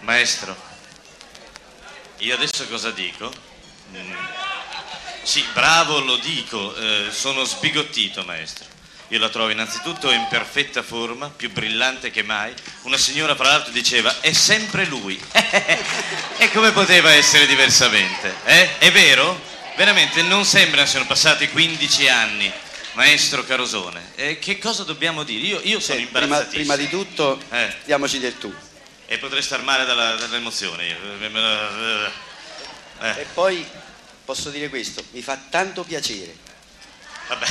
Maestro, io adesso cosa dico? Sì, bravo, lo dico, sono sbigottito, maestro. Io la trovo innanzitutto in perfetta forma, più brillante che mai. Una signora, fra l'altro, diceva, è sempre lui. E come poteva essere diversamente? È vero? Veramente non sembra siano passati 15 anni, maestro Carosone. Che cosa dobbiamo dire? Io sono imbarazzatissimo. Prima di tutto, diamoci del tu. E potrei star male dall'emozione io. E poi posso dire questo, mi fa tanto piacere. Vabbè.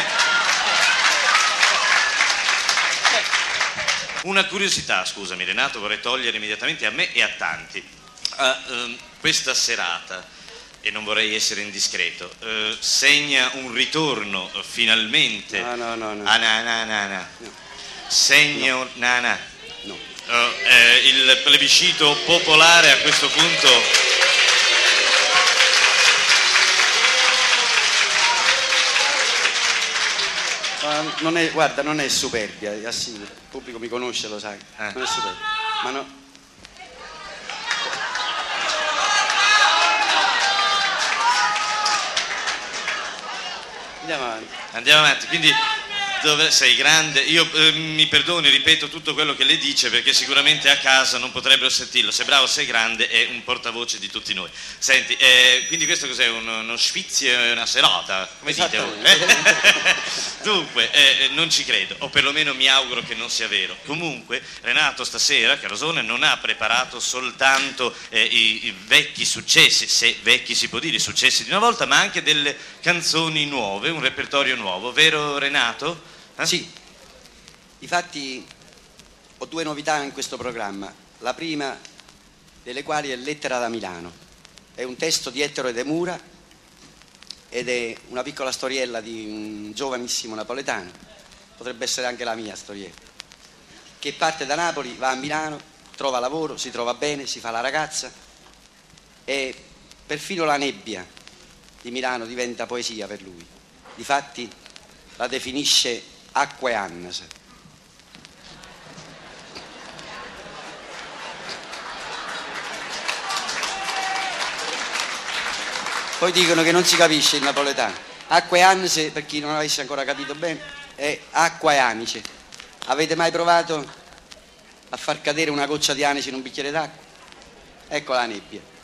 Una curiosità, scusami Renato, vorrei togliere immediatamente a me e a tanti. Questa serata, e non vorrei essere indiscreto, segna un ritorno finalmente. No. Segna no. un. No. Il plebiscito popolare a questo punto. Guarda, non è superbia, assicuro. Il pubblico mi conosce, lo sai. Non è superbia. Ma no. Andiamo avanti, quindi dove sei grande, io mi perdoni, ripeto tutto quello che lei dice perché sicuramente a casa non potrebbero sentirlo, sei bravo, sei grande, è un portavoce di tutti noi. Senti, quindi questo cos'è, uno sfizio, una serata, come dite voi? Dunque, non ci credo, o perlomeno mi auguro che non sia vero. Comunque, Renato stasera, Carosone, non ha preparato soltanto i vecchi successi, se vecchi si può dire, i successi di una volta, ma anche delle canzoni nuove, un repertorio nuovo, vero Renato? Sì, infatti ho due novità in questo programma, la prima delle quali è Lettera da Milano, è un testo di Ettore De Mura ed è una piccola storiella di un giovanissimo napoletano, potrebbe essere anche la mia storiella, che parte da Napoli, va a Milano, trova lavoro, si trova bene, si fa la ragazza e perfino la nebbia di Milano diventa poesia per lui, difatti la definisce Acque Annas. Poi dicono che non si capisce il napoletano. Acque Annas, per chi non avesse ancora capito bene, è acqua e anice. Avete mai provato a far cadere una goccia di anice in un bicchiere d'acqua? Ecco la nebbia.